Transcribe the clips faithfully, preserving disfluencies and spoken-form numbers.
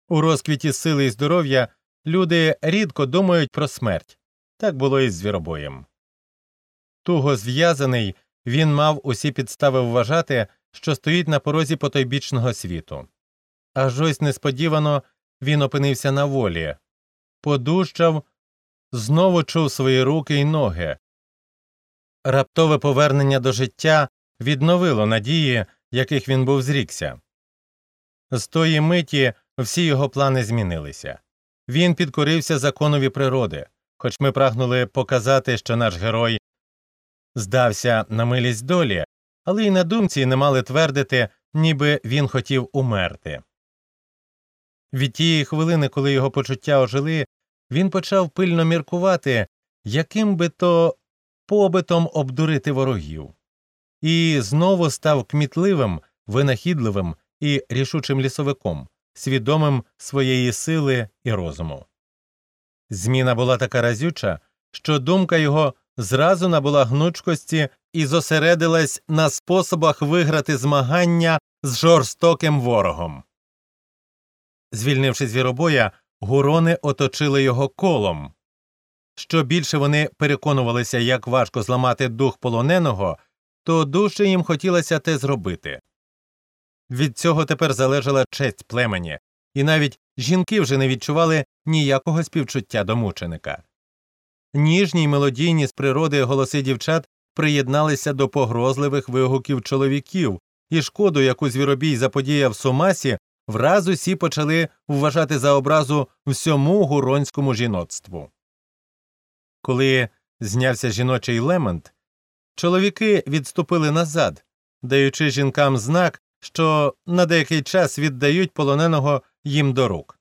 У розквіті сили і здоров'я люди рідко думають про смерть. Так було і з Звіробоєм. Туго зв'язаний, він мав усі підстави вважати, що стоїть на порозі потойбічного світу. Аж ось несподівано він опинився на волі, подужчав, знову чув свої руки й ноги. Раптове повернення до життя відновило надії, яких він був зрікся. З тої миті всі його плани змінилися. Він підкорився законові природи, хоч ми прагнули показати, що наш герой здався на милість долі, але й на думці не мали твердити, ніби він хотів умерти. Від тієї хвилини, коли його почуття ожили, він почав пильно міркувати, яким би то побитом обдурити ворогів. І знову став кмітливим, винахідливим і рішучим лісовиком, свідомим своєї сили і розуму. Зміна була така разюча, що думка його зразу набула гнучкості і зосередилась на способах виграти змагання з жорстоким ворогом. Звільнивши Звіробоя, гурони оточили його колом. Що більше вони переконувалися, як важко зламати дух полоненого, то дужче їм хотілося те зробити. Від цього тепер залежала честь племені, і навіть жінки вже не відчували ніякого співчуття до мученика. Ніжні й мелодійні з природи голоси дівчат приєдналися до погрозливих вигуків чоловіків, і шкоду, яку Звіробій заподіяв Сумасі, враз усі почали вважати за образу всьому гуронському жіноцтву. Коли знявся жіночий лемент, чоловіки відступили назад, даючи жінкам знак, що на деякий час віддають полоненого їм до рук.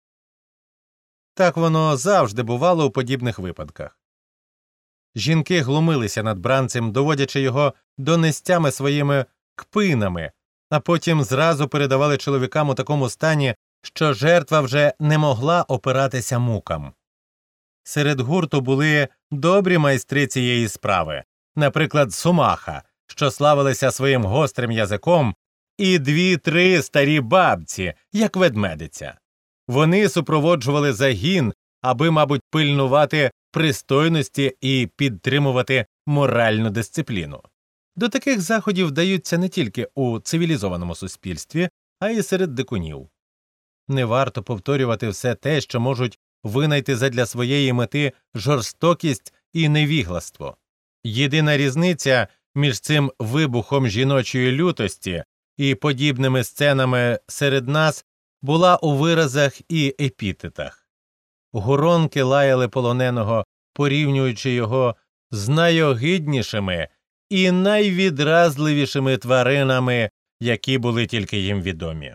Так воно завжди бувало у подібних випадках. Жінки глумилися над бранцем, доводячи його до нестями своїми кпинами, а потім зразу передавали чоловікам у такому стані, що жертва вже не могла опиратися мукам. Серед гурту були добрі майстри цієї справи, наприклад, Сумаха, що славилися своїм гострим язиком, і дві-три старі бабці, як ведмедиця. Вони супроводжували загін, аби, мабуть, пильнувати пристойності і підтримувати моральну дисципліну. До таких заходів вдаються не тільки у цивілізованому суспільстві, а й серед дикунів. Не варто повторювати все те, що можуть винайти задля своєї мети жорстокість і невігластво. Єдина різниця між цим вибухом жіночої лютості і подібними сценами серед нас була у виразах і епітетах. Гуронки лаяли полоненого, порівнюючи його з найогиднішими і найвідразливішими тваринами, які були тільки їм відомі.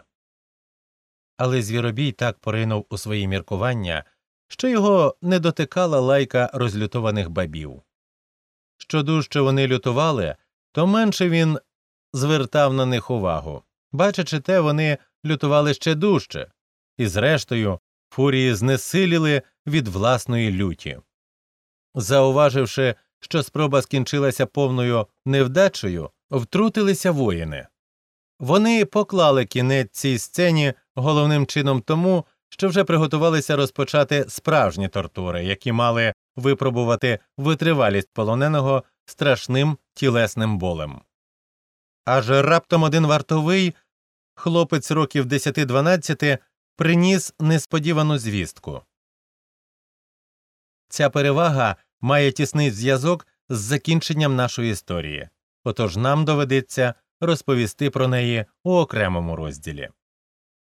Але Звіробій так поринув у свої міркування, що його не дотикала лайка розлютованих бабів. Що дужче вони лютували, то менше він звертав на них увагу. Бачачи те, вони лютували ще дужче, і зрештою фурії знесиліли від власної люті. Зауваживши, що спроба скінчилася повною невдачею, втрутилися воїни. Вони поклали кінець цій сцені головним чином тому, що вже приготувалися розпочати справжні тортури, які мали випробувати витривалість полоненого страшним тілесним болем. Аж раптом один вартовий, хлопець років десяти-дванадцяти, приніс несподівану звістку. Ця перевага має тісний зв'язок з закінченням нашої історії, отож нам доведеться розповісти про неї у окремому розділі.